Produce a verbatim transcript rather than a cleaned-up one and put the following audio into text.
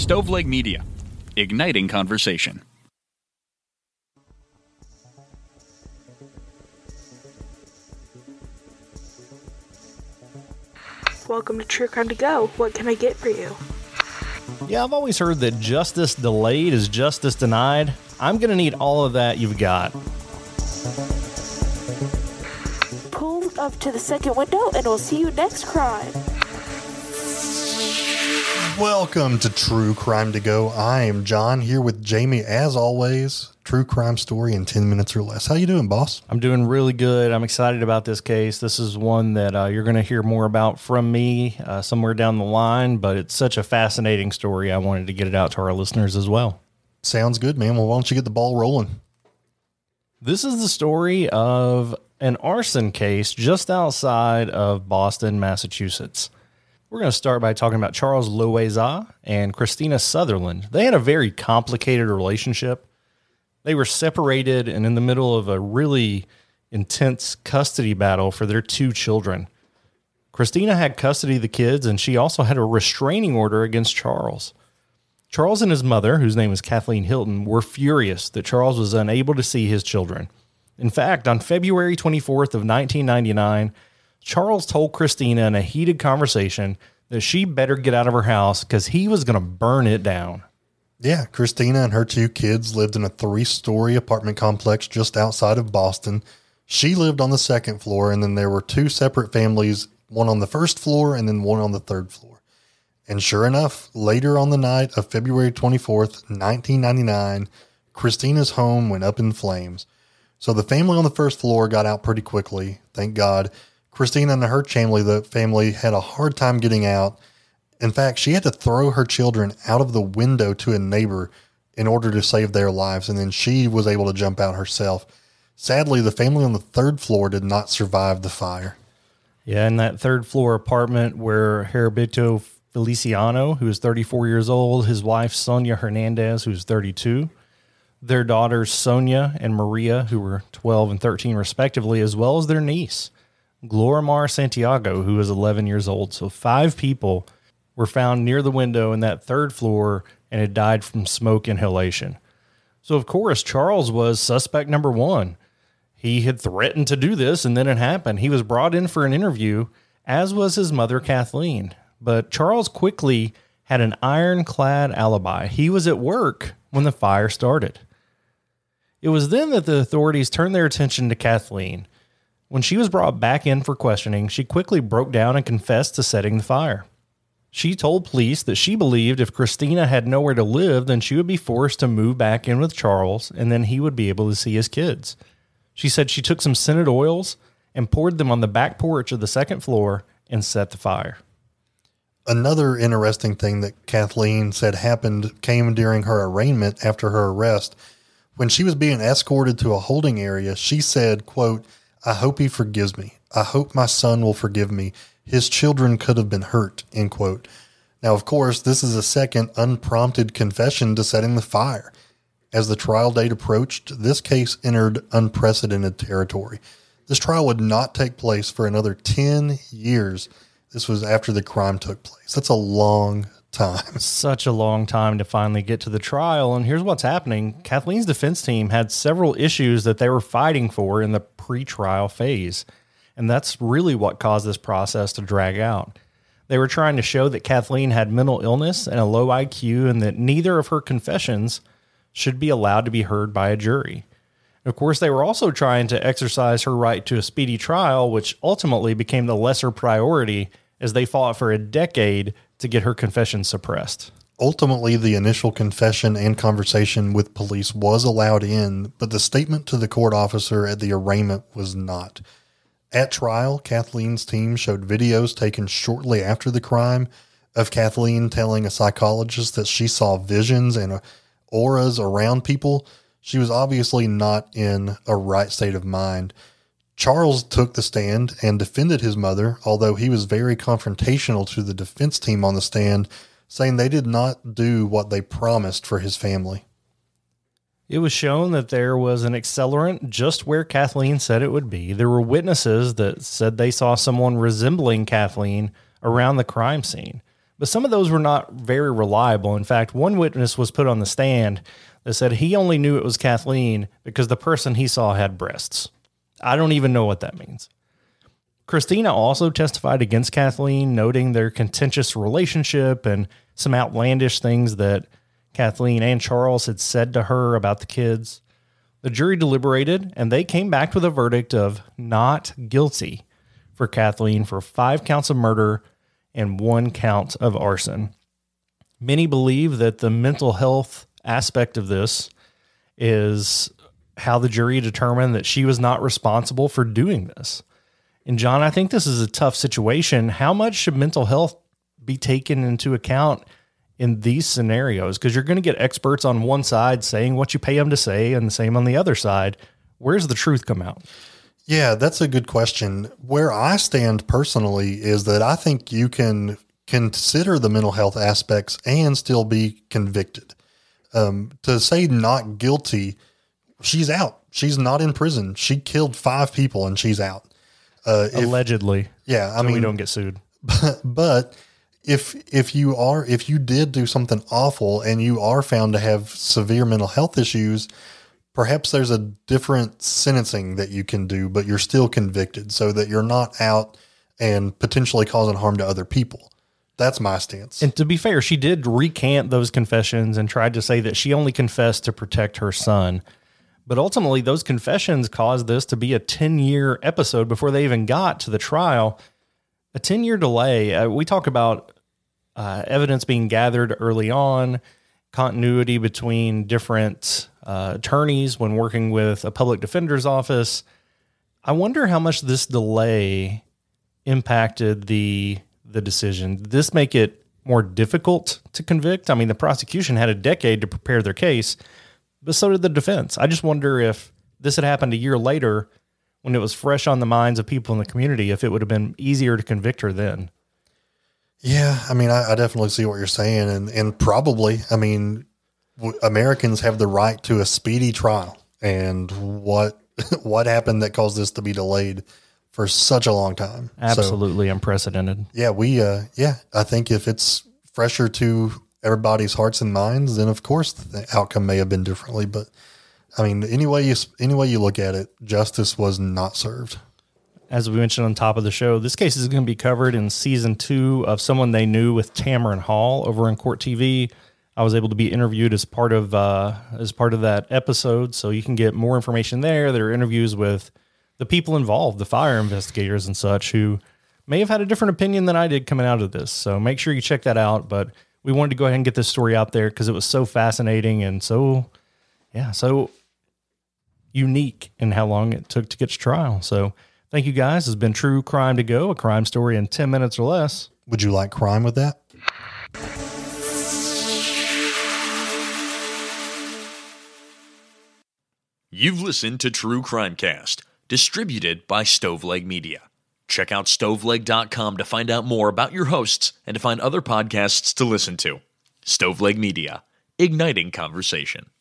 Stoveleg Media, igniting conversation. Welcome to True Crime to Go. What can I get for you? Yeah, I've always heard that justice delayed is justice denied. I'm going to need all of that you've got. Pull up to the second window and we'll see you next crime. Welcome to True Crime to Go. I am John here with Jamie as always. True crime story in ten minutes or less. How you doing, boss? I'm doing really good. I'm excited about this case. This is one that uh, you're going to hear more about from me uh, somewhere down the line, but it's such a fascinating story. I wanted to get it out to our listeners as well. Sounds good, man. Well, why don't you get the ball rolling? This is the story of an arson case just outside of Boston, Massachusetts. We're going to start by talking about Charles Loayza and Christina Sutherland. They had a very complicated relationship. They were separated and in the middle of a really intense custody battle for their two children. Christina had custody of the kids, and she also had a restraining order against Charles. Charles and his mother, whose name is Kathleen Hilton, were furious that Charles was unable to see his children. In fact, on February twenty-fourth of nineteen ninety-nine, Charles told Christina in a heated conversation that she better get out of her house because he was going to burn it down. Yeah, Christina and her two kids lived in a three-story apartment complex just outside of Boston. She lived on the second floor, and then there were two separate families, one on the first floor and then one on the third floor. And sure enough, later on the night of February twenty-fourth, nineteen ninety-nine, Christina's home went up in flames. So the family on the first floor got out pretty quickly, thank God. Christina and her family, the family had a hard time getting out. In fact, she had to throw her children out of the window to a neighbor in order to save their lives, and then she was able to jump out herself. Sadly, the family on the third floor did not survive the fire. Yeah, in that third floor apartment where Heriberto Feliciano, who is thirty-four years old, his wife Sonia Hernandez, who's thirty-two, their daughters Sonia and Maria, who were twelve and thirteen respectively, as well as their niece, Glorimar Santiago, who was eleven years old. So five people were found near the window in that third floor and had died from smoke inhalation. So, of course, Charles was suspect number one. He had threatened to do this, and then it happened. He was brought in for an interview, as was his mother, Kathleen. But Charles quickly had an ironclad alibi. He was at work when the fire started. It was then that the authorities turned their attention to Kathleen. When she was brought back in for questioning, she quickly broke down and confessed to setting the fire. She told police that she believed if Christina had nowhere to live, then she would be forced to move back in with Charles, and then he would be able to see his kids. She said she took some scented oils and poured them on the back porch of the second floor and set the fire. Another interesting thing that Kathleen said happened came during her arraignment after her arrest. When she was being escorted to a holding area, she said, quote, "I hope he forgives me. I hope my son will forgive me. His children could have been hurt," end quote. Now, of course, this is a second unprompted confession to setting the fire. As the trial date approached, this case entered unprecedented territory. This trial would not take place for another ten years. This was after the crime took place. That's a long time. Such a long time to finally get to the trial. And here's what's happening. Kathleen's defense team had several issues that they were fighting for in the pre-trial phase. And that's really what caused this process to drag out. They were trying to show that Kathleen had mental illness and a low I Q, and that neither of her confessions should be allowed to be heard by a jury. Of course, they were also trying to exercise her right to a speedy trial, which ultimately became the lesser priority as they fought for a decade to get her confession suppressed. Ultimately, the initial confession and conversation with police was allowed in, but the statement to the court officer at the arraignment was not. At trial, Kathleen's team showed videos taken shortly after the crime of Kathleen telling a psychologist that she saw visions and auras around people. She was obviously not in a right state of mind. Charles took the stand and defended his mother, although he was very confrontational to the defense team on the stand, saying they did not do what they promised for his family. It was shown that there was an accelerant just where Kathleen said it would be. There were witnesses that said they saw someone resembling Kathleen around the crime scene. But some of those were not very reliable. In fact, one witness was put on the stand that said he only knew it was Kathleen because the person he saw had breasts. I don't even know what that means. Christina also testified against Kathleen, noting their contentious relationship and some outlandish things that Kathleen and Charles had said to her about the kids. The jury deliberated, and they came back with a verdict of not guilty for Kathleen for five counts of murder and one count of arson. Many believe that the mental health aspect of this is how the jury determined that she was not responsible for doing this. And John, I think this is a tough situation. How much should mental health be taken into account in these scenarios? Because you're going to get experts on one side saying what you pay them to say and the same on the other side. Where's the truth come out? Yeah, that's a good question. Where I stand personally is that I think you can consider the mental health aspects and still be convicted. Um, to say not guilty, she's out. She's not in prison. She killed five people and she's out. Uh, if, Allegedly. Yeah. I so mean, we don't get sued. But, but if, if you are, if you did do something awful and you are found to have severe mental health issues, perhaps there's a different sentencing that you can do, but you're still convicted so that you're not out and potentially causing harm to other people. That's my stance. And to be fair, she did recant those confessions and tried to say that she only confessed to protect her son. But ultimately, those confessions caused this to be a ten-year episode before they even got to the trial. A ten-year delay. Uh, we talk about uh, evidence being gathered early on, continuity between different uh, attorneys when working with a public defender's office. I wonder how much this delay impacted the the decision. Did this make it more difficult to convict? I mean, the prosecution had a decade to prepare their case, but so did the defense. I just wonder if this had happened a year later when it was fresh on the minds of people in the community, if it would have been easier to convict her then. Yeah, I mean, I, I definitely see what you're saying. And, and probably, I mean, w- Americans have the right to a speedy trial. And what what happened that caused this to be delayed for such a long time? Absolutely so, unprecedented. Yeah, we, uh, yeah, I think if it's fresher to everybody's hearts and minds, then of course the outcome may have been differently. But I mean, any way you, any way you look at it, justice was not served. As we mentioned on top of the show, this case is going to be covered in season two of Someone They Knew with Tamron Hall over on Court T V. I was able to be interviewed as part of uh, as part of that episode, so you can get more information there. There are interviews with the people involved, the fire investigators and such, who may have had a different opinion than I did coming out of this. So make sure you check that out. But we wanted to go ahead and get this story out there because it was so fascinating and so, yeah, so unique in how long it took to get to trial. So thank you guys. It's been True Crime to Go, a crime story in ten minutes or less. Would you like crime with that? You've listened to True Crimecast, distributed by Stoveleg Media. Check out stoveleg dot com to find out more about your hosts and to find other podcasts to listen to. Stoveleg Media, igniting conversation.